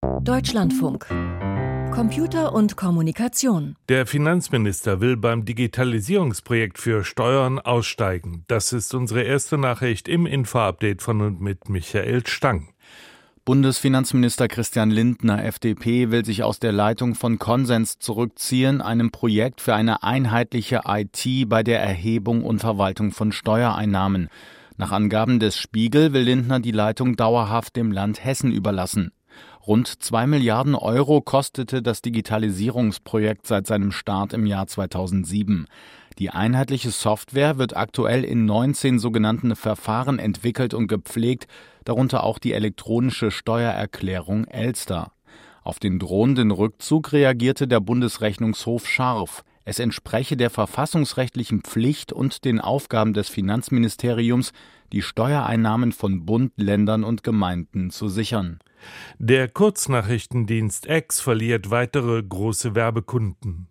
Deutschlandfunk. Computer und Kommunikation. Der Finanzminister will beim Digitalisierungsprojekt für Steuern aussteigen. Das ist unsere erste Nachricht im Info-Update von und mit Michael Stang. Bundesfinanzminister Christian Lindner, FDP, will sich aus der Leitung von Consens zurückziehen, einem Projekt für eine einheitliche IT bei der Erhebung und Verwaltung von Steuereinnahmen. Nach Angaben des Spiegel will Lindner die Leitung dauerhaft dem Land Hessen überlassen. Rund 2 Milliarden Euro kostete das Digitalisierungsprojekt seit seinem Start im Jahr 2007. Die einheitliche Software wird aktuell in 19 sogenannten Verfahren entwickelt und gepflegt, darunter auch die elektronische Steuererklärung Elster. Auf den drohenden Rückzug reagierte der Bundesrechnungshof scharf. Es entspreche der verfassungsrechtlichen Pflicht und den Aufgaben des Finanzministeriums, die Steuereinnahmen von Bund, Ländern und Gemeinden zu sichern. Der Kurznachrichtendienst X verliert weitere große Werbekunden.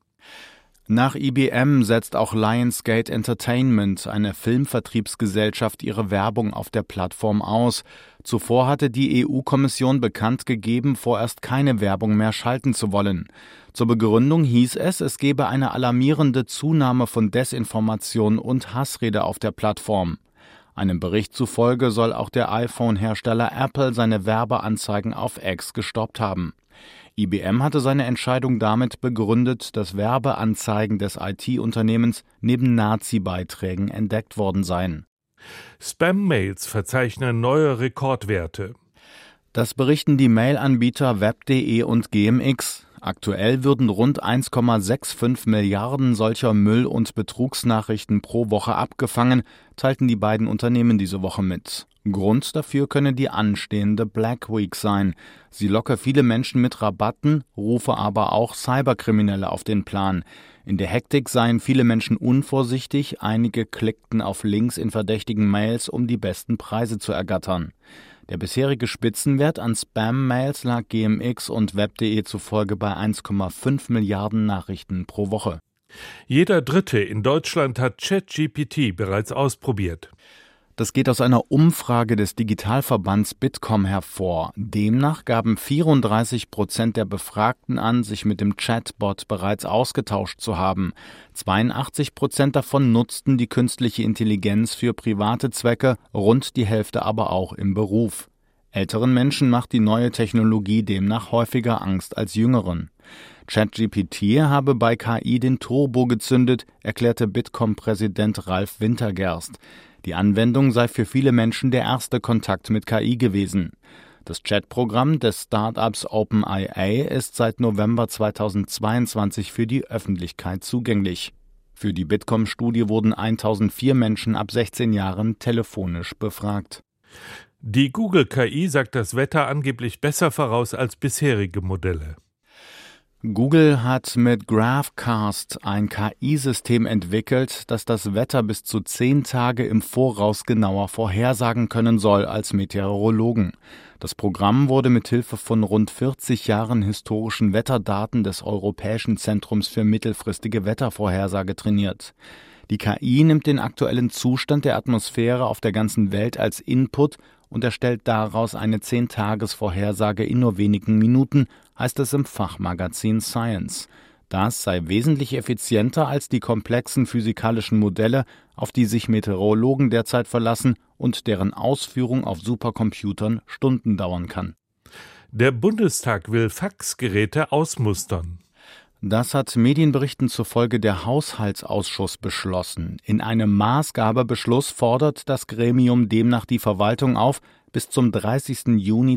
Nach IBM setzt auch Lionsgate Entertainment, eine Filmvertriebsgesellschaft, ihre Werbung auf der Plattform aus. Zuvor hatte die EU-Kommission bekannt gegeben, vorerst keine Werbung mehr schalten zu wollen. Zur Begründung hieß es gebe eine alarmierende Zunahme von Desinformation und Hassrede auf der Plattform. Einem Bericht zufolge soll auch der iPhone-Hersteller Apple seine Werbeanzeigen auf X gestoppt haben. IBM hatte seine Entscheidung damit begründet, dass Werbeanzeigen des IT-Unternehmens neben Nazi-Beiträgen entdeckt worden seien. Spam-Mails verzeichnen neue Rekordwerte. Das berichten die Mail-Anbieter Web.de und GMX. Aktuell würden rund 1,65 Milliarden solcher Müll- und Betrugsnachrichten pro Woche abgefangen, teilten die beiden Unternehmen diese Woche mit. Grund dafür könne die anstehende Black Week sein. Sie locke viele Menschen mit Rabatten, rufe aber auch Cyberkriminelle auf den Plan. In der Hektik seien viele Menschen unvorsichtig, einige klickten auf Links in verdächtigen Mails, um die besten Preise zu ergattern. Der bisherige Spitzenwert an Spam-Mails lag GMX und Web.de zufolge bei 1,5 Milliarden Nachrichten pro Woche. Jeder Dritte in Deutschland hat ChatGPT bereits ausprobiert. Das geht aus einer Umfrage des Digitalverbands Bitkom hervor. Demnach gaben 34% der Befragten an, sich mit dem Chatbot bereits ausgetauscht zu haben. 82% davon nutzten die künstliche Intelligenz für private Zwecke, rund die Hälfte aber auch im Beruf. Älteren Menschen macht die neue Technologie demnach häufiger Angst als jüngeren. ChatGPT habe bei KI den Turbo gezündet, erklärte Bitkom-Präsident Ralf Wintergerst. Die Anwendung sei für viele Menschen der erste Kontakt mit KI gewesen. Das Chatprogramm des Startups OpenAI ist seit November 2022 für die Öffentlichkeit zugänglich. Für die Bitkom-Studie wurden 1004 Menschen ab 16 Jahren telefonisch befragt. Die Google-KI sagt das Wetter angeblich besser voraus als bisherige Modelle. Google hat mit GraphCast ein KI-System entwickelt, das das Wetter bis zu 10 Tage im Voraus genauer vorhersagen können soll als Meteorologen. Das Programm wurde mit Hilfe von rund 40 Jahren historischen Wetterdaten des Europäischen Zentrums für mittelfristige Wettervorhersage trainiert. Die KI nimmt den aktuellen Zustand der Atmosphäre auf der ganzen Welt als Input und erstellt daraus eine 10-Tages-Vorhersage in nur wenigen Minuten, heißt es im Fachmagazin Science. Das sei wesentlich effizienter als die komplexen physikalischen Modelle, auf die sich Meteorologen derzeit verlassen und deren Ausführung auf Supercomputern Stunden dauern kann. Der Bundestag will Faxgeräte ausmustern. Das hat Medienberichten zufolge der Haushaltsausschuss beschlossen. In einem Maßgabebeschluss fordert das Gremium demnach die Verwaltung auf, bis zum 30. Juni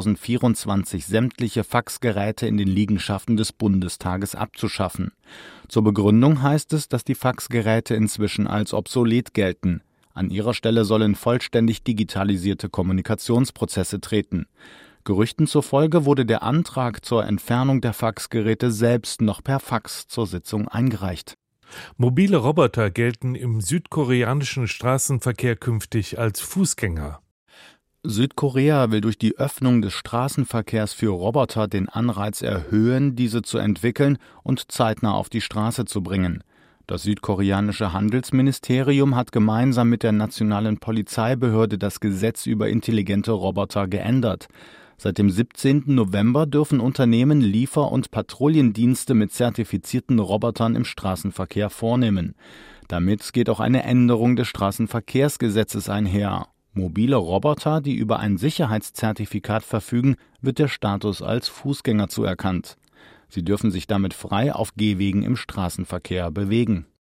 2024 sämtliche Faxgeräte in den Liegenschaften des Bundestages abzuschaffen. Zur Begründung heißt es, dass die Faxgeräte inzwischen als obsolet gelten. An ihrer Stelle sollen vollständig digitalisierte Kommunikationsprozesse treten. Gerüchten zufolge wurde der Antrag zur Entfernung der Faxgeräte selbst noch per Fax zur Sitzung eingereicht. Mobile Roboter gelten im südkoreanischen Straßenverkehr künftig als Fußgänger. Südkorea will durch die Öffnung des Straßenverkehrs für Roboter den Anreiz erhöhen, diese zu entwickeln und zeitnah auf die Straße zu bringen. Das südkoreanische Handelsministerium hat gemeinsam mit der nationalen Polizeibehörde das Gesetz über intelligente Roboter geändert. Seit dem 17. November dürfen Unternehmen Liefer- und Patrouillendienste mit zertifizierten Robotern im Straßenverkehr vornehmen. Damit geht auch eine Änderung des Straßenverkehrsgesetzes einher. Mobile Roboter, die über ein Sicherheitszertifikat verfügen, wird der Status als Fußgänger zuerkannt. Sie dürfen sich damit frei auf Gehwegen im Straßenverkehr bewegen.